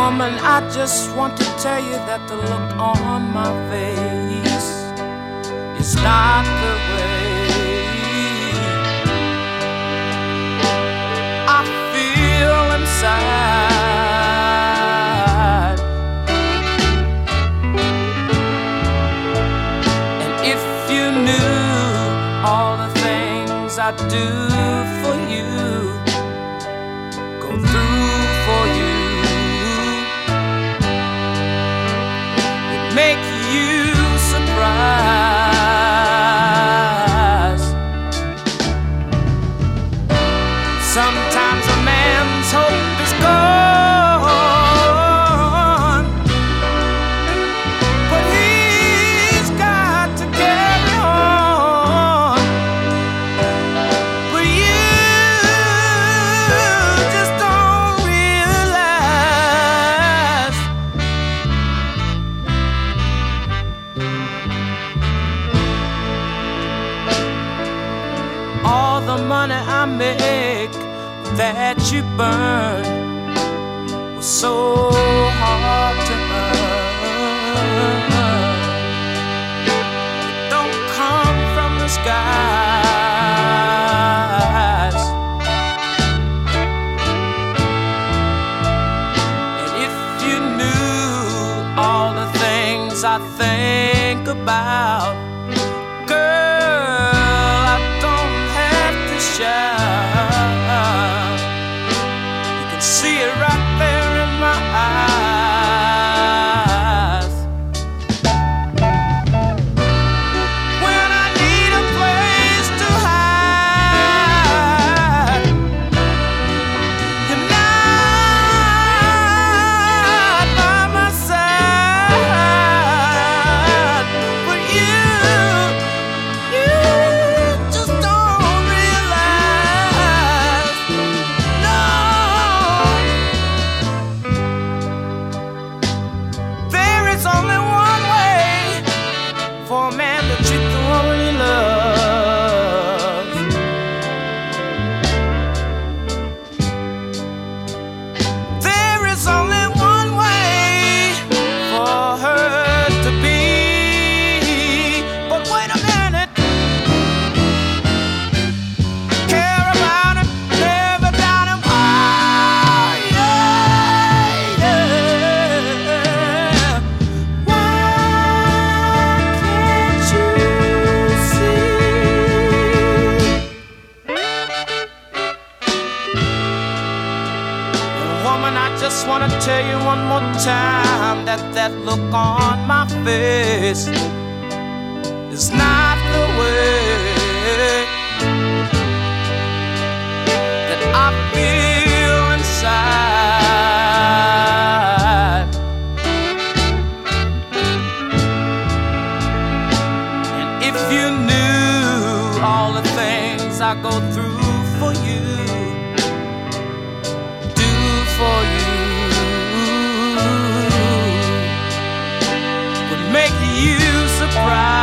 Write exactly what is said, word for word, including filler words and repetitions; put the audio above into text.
Woman, I just want to tell you that the look on my face is not the way I feel inside. And if you knew all the things I do for you, go through for you, make you surprised. Sometimes a man's hope is gone, but he's got to carry on. But you just don't realize all the money I make that you burn was so hard to earn. It don't come from the skies. And if you knew all the things I think about, girl, I don't have to shout. You can see it right there in my eyes. When I need a place to hide, you're not by my side. But you, you just don't realize. No, there is only one way for a man to treat the woman he loves. There is only one way for her to be. But wait a minute, care about him, never doubt him. Why, yeah, yeah. Why can't you see? Woman, I just want to tell you one more time that that look on my face is not the way that I feel inside. And if you knew all the things I go through for you, do for you, would make you surprised.